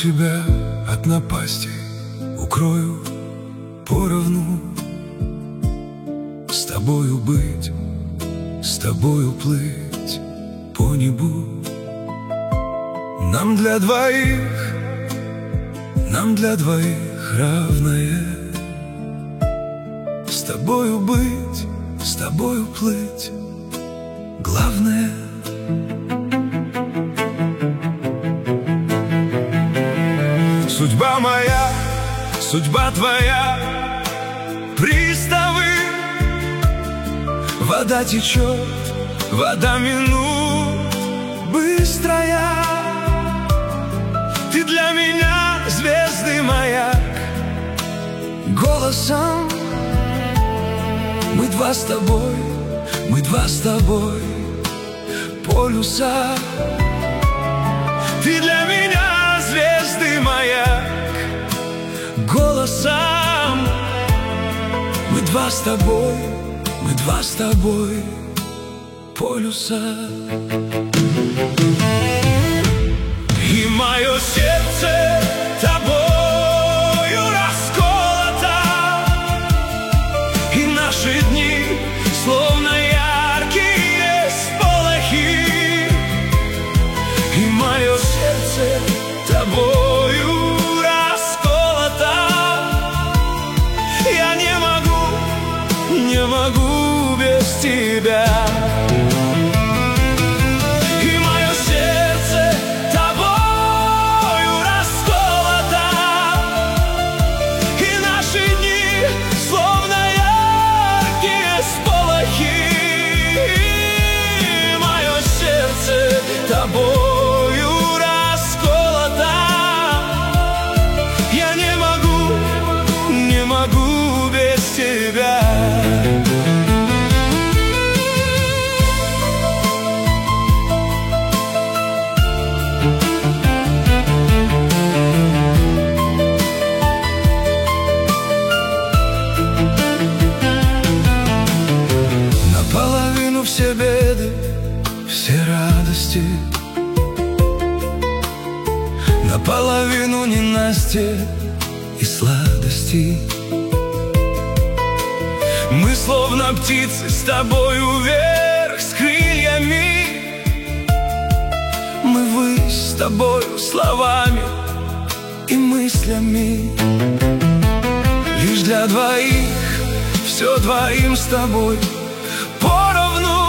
тебя от напастей, укрою поровну. С тобою быть, с тобою плыть по небу. Нам для двоих равное. С тобою быть, с тобою плыть, главное. Судьба моя, судьба твоя, приставы. Вода течет, вода минут быстрая. Ты для меня звездный маяк. Голосом мы два с тобой, мы два с тобой, полюса. Ты для меня звездный маяк. Голосом мы два с тобой, мы два с тобой, полюса. И мое сердце тобою расколото, и наши дни словно яркие сполохи. И мое сердце тобою расколото. Я не могу без тебя. И мое сердце тобою расколото, и наши дни словно яркие сполохи. И мое сердце тобою расколото. Я не могу без тебя. Наполовину все беды, все радости, наполовину ненастья и сладости. Мы словно птицы с тобою вверх, с крыльями. Мы ввысь с тобою словами и мыслями. Лишь для двоих, все двоим с тобой поровну.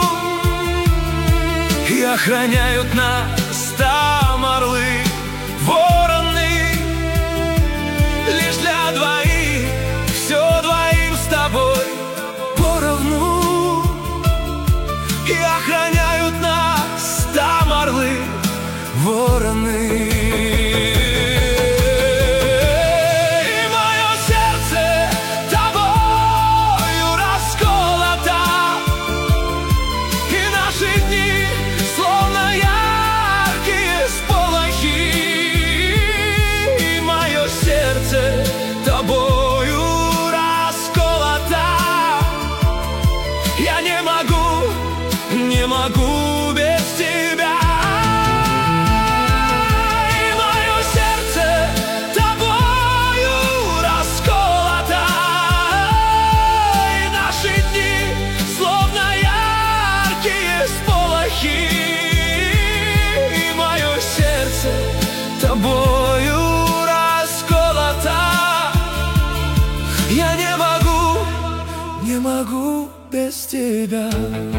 И охраняют нас там орлы, вороны. Лишь для двоих, все двоим с тобой поровну. И охраняют нас там орлы, вороны. И мое сердце тобою расколото, и наши дни словно яркие сполохи. И мое сердце тобою расколото. Я не могу без тебя. И мое сердце тобою расколото, и наши дни словно яркие сполохи. И мое сердце тобою расколото. Я не могу без тебя.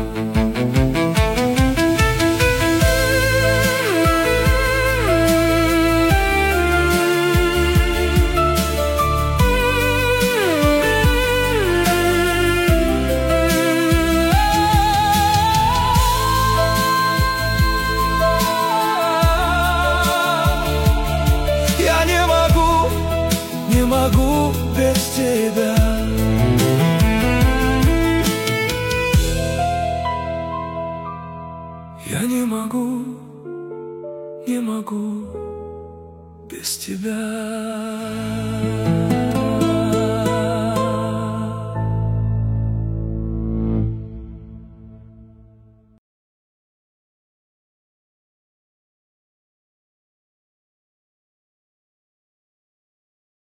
Я не могу без тебя. Я не могу без тебя.